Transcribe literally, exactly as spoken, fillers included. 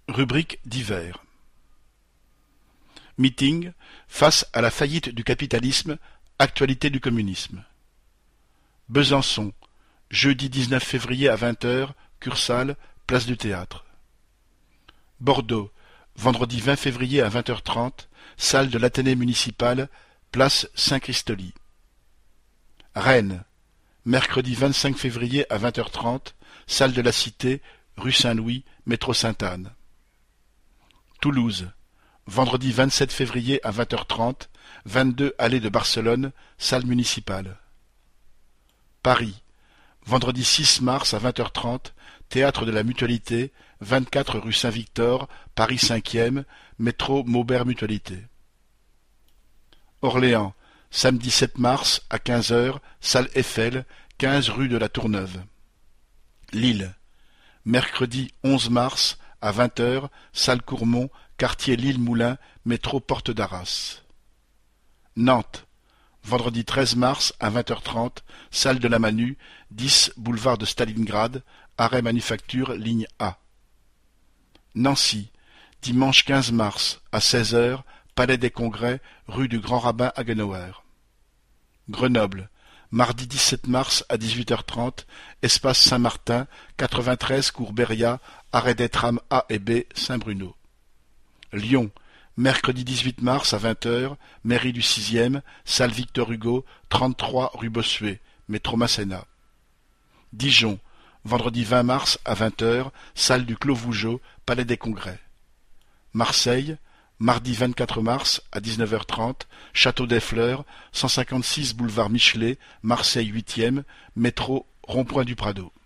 Rubrique divers. Meeting face à la faillite du capitalisme, actualité du communisme. Besançon, jeudi dix-neuf février à vingt heures, Kursaal, place du Théâtre. Bordeaux, vendredi vingt février à vingt heures trente, salle de l'Athénée municipal, place Saint-Christoly. Rennes, mercredi vingt-cinq février à vingt heures trente, salle de la Cité, rue Saint-Louis, métro Sainte-Anne. Toulouse, vendredi vingt-sept février à vingt heures trente, vingt-deux allée de Barcelone, salle municipale. Paris, vendredi six mars à vingt heures trente, théâtre de la Mutualité, vingt-quatre rue Saint-Victor, Paris cinquième, métro Maubert Mutualité. Orléans, samedi sept mars à quinze heures, salle Eiffel, quinze rue de la Tourneuve. Lille, mercredi onze mars à vingt heures, salle Courmont, quartier Lille-Moulin, métro Porte d'Arras. Nantes, vendredi treize mars à vingt heures trente, salle de la Manu, dix boulevard de Stalingrad, arrêt Manufacture, ligne A. Nancy, dimanche quinze mars à seize heures, palais des Congrès, rue du Grand Rabbin Haguenauer. Grenoble, mardi dix-sept mars à dix-huit heures trente, espace Saint-Martin, quatre-vingt-treize cours Beria, arrêt des trams A et B, Saint-Bruno. Lyon, mercredi dix-huit mars à vingt heures, mairie du sixième, salle Victor Hugo, trente-trois rue Bossuet, métro Masséna. Dijon, vendredi vingt mars à vingt heures, salle du Clos Vougeot, palais des Congrès. Marseille, mardi vingt-quatre mars à dix-neuf heures trente, Château des Fleurs, cent cinquante-six boulevard Michelet, Marseille huitième, métro Rond-Point du Prado.